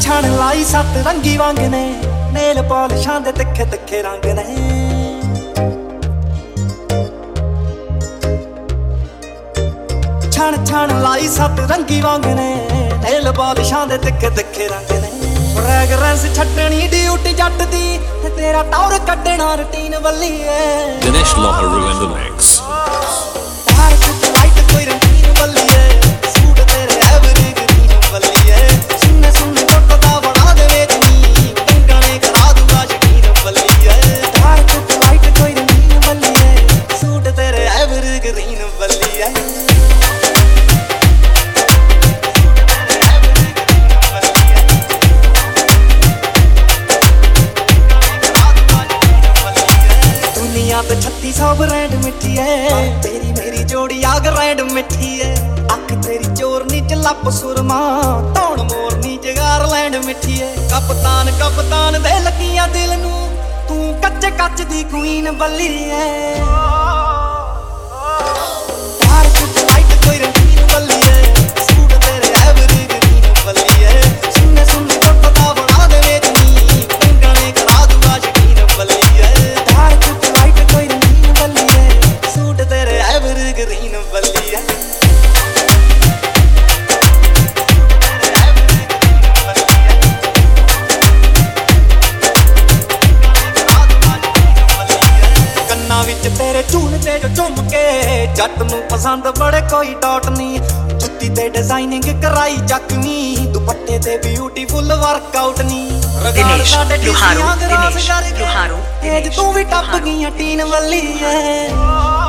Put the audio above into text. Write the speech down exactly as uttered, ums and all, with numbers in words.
ਛਣ ਲਾਈ ਸੱਤ ਰੰਗੀ ਵਾਂਗ ਨੇ ਨੇਲ ਪਾਲਿਸ਼ਾਂ ਦੇ ਤਿੱਖੇ ਤਿੱਖੇ ਰੰਗ ਨੇ ਛਣ ਛਣ ਲਾਈ ਸੱਤ ਰੰਗੀ ਵਾਂਗ ਨੇ ਨੇਲ ਪਾਲਿਸ਼ਾਂ ਦੇ ਤਿੱਖੇ ਤਿੱਖੇ ਰੰਗ ਨੇ ਫ੍ਰੈਗਰੈਂਸ ਛੱਡਣੀ ਡਿਊਟੀ ਜੱਟ ਦੀ ਤੇਰਾ ਟੌਰ ਕੱਢਣਾ ਰੁਟੀਨ ਵੱਲੀ ਏ Dinesh Loharu in the mix. ਕੋਈ ਰੰਗੀਨ ਵੱਲੀ ਏ ਸੂਟ ਤੇਰੇ ਐਵਰੀ ਗ੍ਰੀਨ ਵੱਲੀ ਏ ਸੁਣਨੇ ਸੁਣਨੇ ਟੁੱਟਦਾ ਬਣਾ ਦੇ ਵੇਚ ਨੀ ਟੰਗਣੇ ਕਰਾ ਦੂਗਾ ਸ਼ਕੀਨ ਵੱਲੀ ਏ ਡਾਰਕ ਲਾਈਟ ਕੋਈ ਰੰਗੀਨ ਵੱਲੀ ਏ ਸੂਟ ਤੇਰੇ ਐਵਰੀ ਗ੍ਰੀਨ ਵੱਲੀ ਏ ਤੇ ਛੱਤੀ ਸੌ ਬ੍ਰੈਂਡ ਮਿੱਠੀ ਏ ਤੇਰੀ ਮੇਰੀ ਜੋੜੀ ਆ ਗ੍ਰੈਂਡ ਮਿੱਠੀ ਏ ਅੱਖ ਤੇਰੀ ਚੋਰਨੀ ਚ ਲੱਪ ਸੁਰਮਾ ਧੌਣ ਮੋਰਨੀ ਜਗਾਰ ਲੈਂਡ ਮਿੱਠੀ ਏ ਕਪਤਾਨ ਕਪਤਾਨ ਦੇ ਲੱਗੀਆਂ ਦਿਲ ਨੂੰ ਤੂੰ ਕੱਚੇ ਕੱਚ ਦੀ ਕੁਈਨ ਬੱਲੀ ਏ ਡਾਰਕ ਲਾਈਟ ਕੋਈ ਰੰਗੀਨ ਬੱਲੀ ਏ ਸੂਟ ਤੇਰੇ ਐਵਰੀ ਗ੍ਰੀਨ ਬੱਲੀ ਏ ਸੁਣਨੇ ਸੁਣਨੇ ਟੁੱਟਦਾ ਬਣਾ ਦੇ ਵੇਚ ਨੀ ਟੰਗਣੇ ਕਰਾ ਦੂਗਾ ਸ਼ਕੀਨ ਬੱਲੀ ਏ ਡਾਰਕ ਕੋਈ ਰੰਗੀਨ ਬੱਲੀ ਏ ਸੂਟ ਤੇਰੇ ਐਵਰੀ ਗ੍ਰੀਨ ਬੱਲੀ ਏ ਕੰਨਾਂ ਵਿੱਚ ਤੇਰੇ ਝੂਲ ਤੇ ਜੋ ਝੁੰਮ ਕੇ ਜੱਟ ਨੂੰ ਪਸੰਦ ਬੜੇ ਕੋਈ ਡਾਟ ਨਹੀਂ ਜੁੱਤੀ ਤੇ ਡਿਜ਼ਾਈਨਿੰਗ ਕਰਾਈ ਚੱਕਵੀਂ ਦੁਪੱਟੇ ਤੇ ਬਿਊਟੀਫੁਲ ਵਰਕਆਊਟ ਨਹੀਂ Dinesh Loharu, Dinesh Loharu, ਤੂੰ ਵੀ ਟੱਪ ਗਈਆਂ ਟੀਨ ਵੱਲੀ ਏ